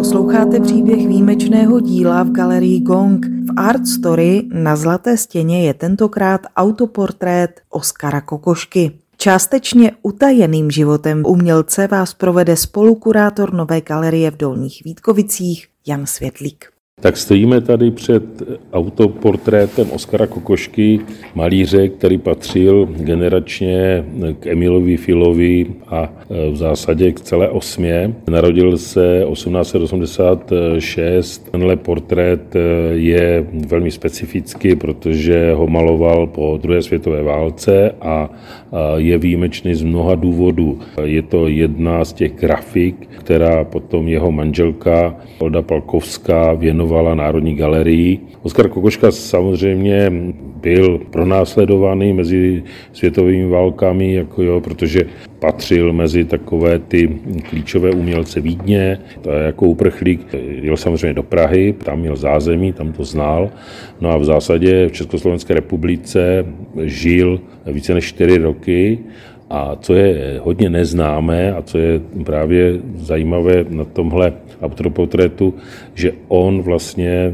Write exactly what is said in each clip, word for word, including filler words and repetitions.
Posloucháte příběh výjimečného díla v galerii Gong. V Art Story na zlaté stěně je tentokrát autoportrét Oskara Kokošky. Částečně utajeným životem umělce vás provede spolukurátor Nové galerie v Dolních Vítkovicích Jan Světlík. Tak stojíme tady před autoportrétem Oskara Kokošky, malíře, který patřil generačně k Emilovi Filovi a v zásadě k celé osmě. Narodil se osmnáct set osmdesát šest. Tenhle portrét je velmi specifický, protože ho maloval po druhé světové válce a je výjimečný z mnoha důvodů. Je to jedna z těch grafik, která potom jeho manželka Olda Palkovská věnovala Národní galerii. Oskar Kokoška samozřejmě byl pronásledovaný mezi světovými válkami, jako jo, protože patřil mezi takové ty klíčové umělce Vídně. Jako uprchlík jel samozřejmě do Prahy, tam měl zázemí, tam to znal. No a v zásadě v Československé republice žil více než čtyři roky. A co je hodně neznámé a co je právě zajímavé na tomhle autoportrétu, že on vlastně eh,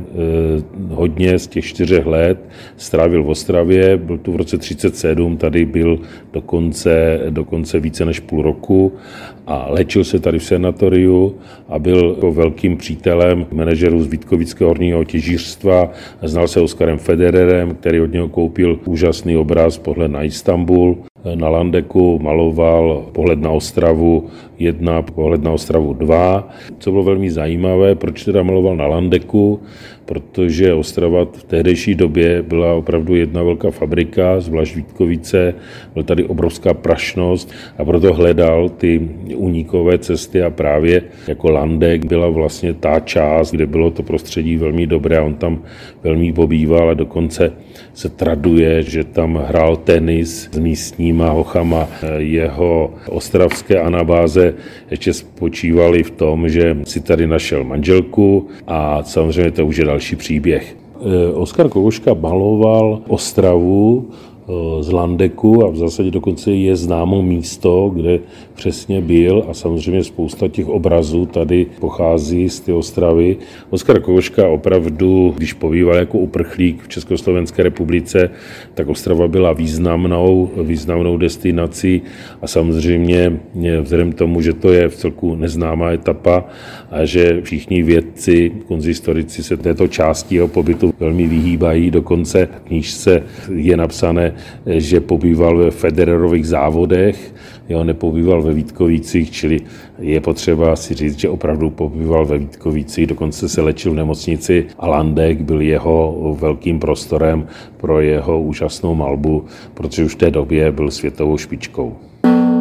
hodně z těch čtyřech let strávil v Ostravě, byl tu v roce třicet sedm, tady byl dokonce, dokonce více než půl roku a léčil se tady v sanatoriu a byl velkým přítelem manažerů z Vítkovického horního těžířstva. Znal se Oskarem Federerem, který od něho koupil úžasný obraz Pohled na Istanbul. Na Landeku maloval Pohled na Ostravu jedna, Pohled na Ostravu dva. Co bylo velmi zajímavé, proč teda maloval na Landeku, protože Ostrava v tehdejší době byla opravdu jedna velká fabrika, zvlášť Vítkovice, byla tady obrovská prašnost a proto hledal ty únikové cesty a právě jako Landek byla vlastně ta část, kde bylo to prostředí velmi dobré a on tam velmi pobýval a dokonce se traduje, že tam hrál tenis s místníma hochama. Jeho ostravské anabáze ještě spočívaly v tom, že si tady našel manželku a samozřejmě to už je další příběh. Oskar Kokoška maloval Ostravu z Landeku a v zásadě dokonce je známo místo, kde přesně byl a samozřejmě spousta těch obrazů tady pochází z té Ostravy. Oskar Kokoška opravdu, když pobýval jako uprchlík v Československé republice, tak Ostrava byla významnou, významnou destinací a samozřejmě vzhledem k tomu, že to je v celku neznámá etapa a že všichni vědci, konzistorici se této části jeho pobytu velmi vyhýbají, dokonce v knížce je napsané, že pobýval ve Federerových závodech, jo, nepobýval ve Vítkovicích, čili je potřeba si říct, že opravdu pobýval ve Vítkovicích, dokonce se léčil v nemocnici a Landek byl jeho velkým prostorem pro jeho úžasnou malbu, protože už v té době byl světovou špičkou.